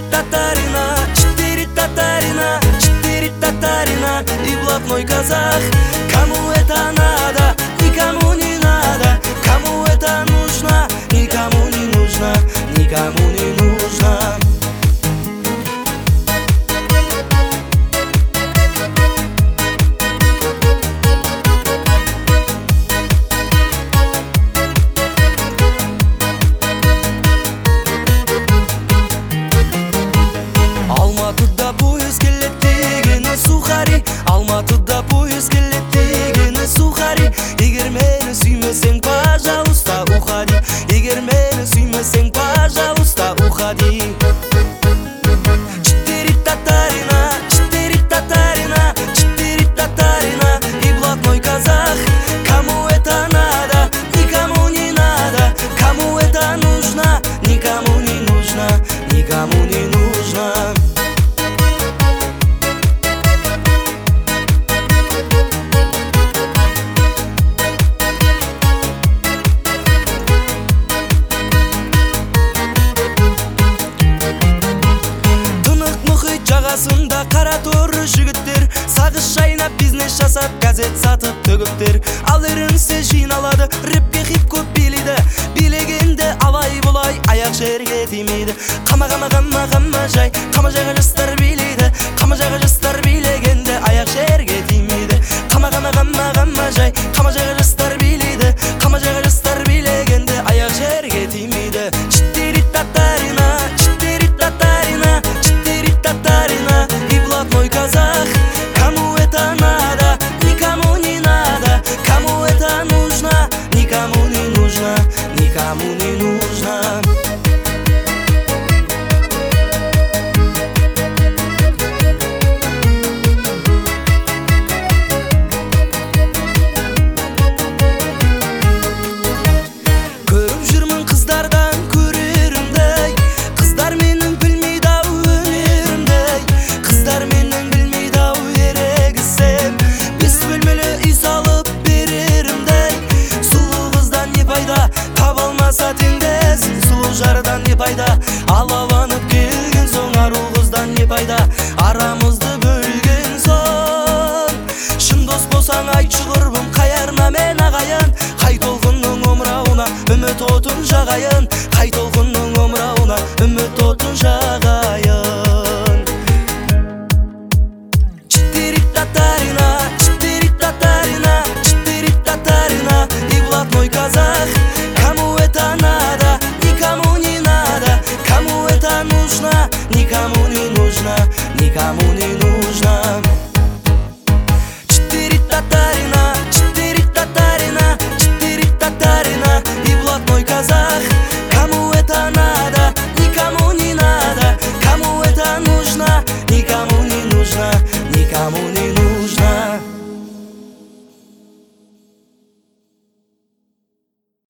татарина, четыре татарина и блатной казах. Кому это надо, никому не надо. Кому это нужно, никому не нужно, никому не нужно. Алматыда поезд келет дегені сухари, Алматыда поезд келет дегені сухари. Егер мені сүймесең, пожалуйста, уходи. Егер мені сүймесең, пожалуйста, уходи. Четыре татарина, и блатной казах. Кому это надо, никому не надо. Кому это нужно, никому не нужно, никому не нужно. Жағасында қара торы жігіттер, сағыз шайнап бизнес жасап, газет сатып төгіптер. Ал ерінсе жиналады, рэпке хип-хоп билейді. Билегенде алай болай, аяқ жерге тимейді. Қама жай, қама жайға жастар билейді. Қама жайға жастар билегенде аяқ жерге тимейді. Қама жай, қама жайға жастар билейді. Қама жайға жастар билегенде аяқ жерге тимейді. Четыре татарина и блатной казах. Кому это надо, никому не надо. Кому это нужно, никому не нужно, никому не нужно. Көріп жүрмін қыздардан көрерімдей, қыздар менің білмейді ау өнерімдей. Қыздар менің білмейді ау ерегісем, 5 бөлмелі үй салып берерімдей. Сұлу қыздан не пайда, таба алмаса теңдесін. Сұлу жардан не пайда, алаланып келген соң. Ару қыздан не пайда, арамызды бөлген соң. Шын дос болсаң айтшы құрбым, қайарына мен ағайын. Қай толқынның омырауына үміт отын жағайын. Қай толқынның омырауына үміт отын жағайын. Четыре татарина, и блатной казах.